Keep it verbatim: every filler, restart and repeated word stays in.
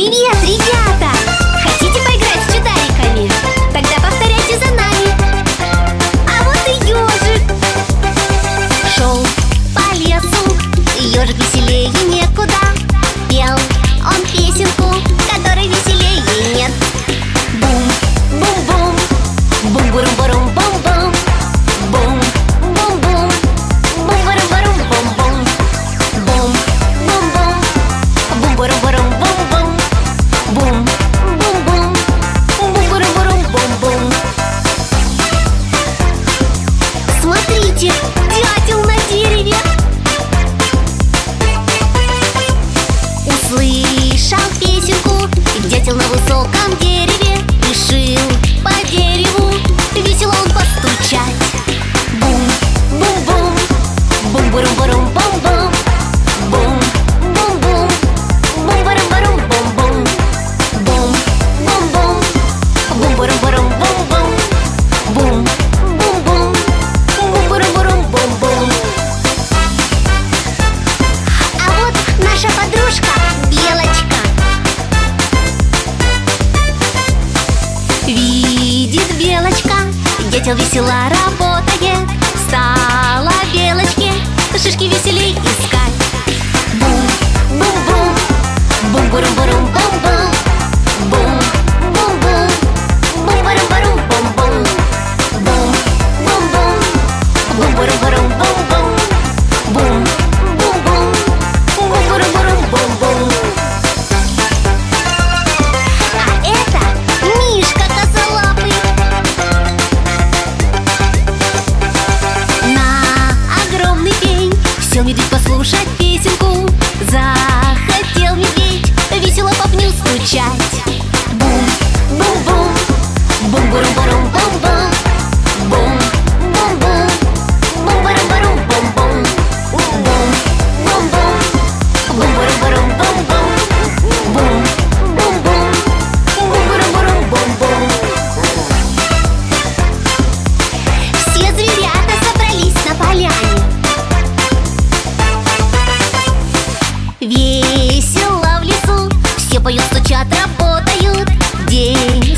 Привет, ребята! Хотите поиграть с чудариками? Тогда повторяйте за нами. А вот и ежик. Шел по лесу ежик веселее некуда. Пел он песенку, которой веселее нет. Бум-бум-бум, бум-бурум-бурум-бум-бум. Бум-бум-бум, бум-бурум-бурум-бум-бум. Бум-бум-бум, бум-бурум-бурум-бум-бум. Бум-бум-бум, бум-бурум-бурум-бум-бум. Смотрите, дятел на дереве. Услышал песенку дятел на высоком дереве. Решил по дереву весело он постучать. Бум-бум-бум, бум-бурум-бурум-бум-бум. Бум-бум-бум, бум-бурум-бурум-бум-бум. Бум-бум-бум, бум-бурум-бурум-бум-бум. Бум-бум-бум, бум-бурум-бурум-бум-бум. А вот наша подружка Белочка. Видит Белочка, дятел весело работает. Стала Белочке шишки веселей искать. Бум-бум-бум, бум-бурум-бурум-бум-бум. Бум-бум-бум, бум-бурум-бурум-бум-бум. Бум-бум-бум, бум-бурум-бурум-бум-бум. Бум-бум-бум, бум-бурум-бурум-бум-бум. А это Мишка косолапый. На огромный пень сел медведь послушать песенку. Захотел медведь весело по пню стучать. Бум-бум-бум, бум-бурум-бурум-бум-бум. Бум-бум-бум, бум-бурум-бурум-бум-бум. Бум-бум-бум, бум-бурум-бурум-бум-бум. Бум-бум-бум, бум-бурум-бурум-бум-бум. Все зверята собрались на поляне. Весело в лесу, все поют, стучат, работают. День